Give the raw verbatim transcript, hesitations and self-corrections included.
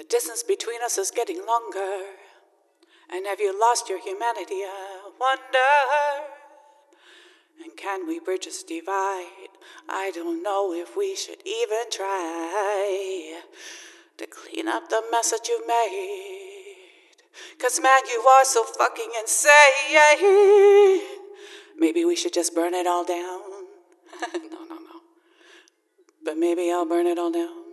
The distance between us is getting longer. And have you lost your humanity, I wonder? And can we bridge this divide? I don't know if we should even try to clean up the mess that you made. 'Cause man, you are so fucking insane. Maybe we should just burn it all down. No, no, no. But maybe I'll burn it all down.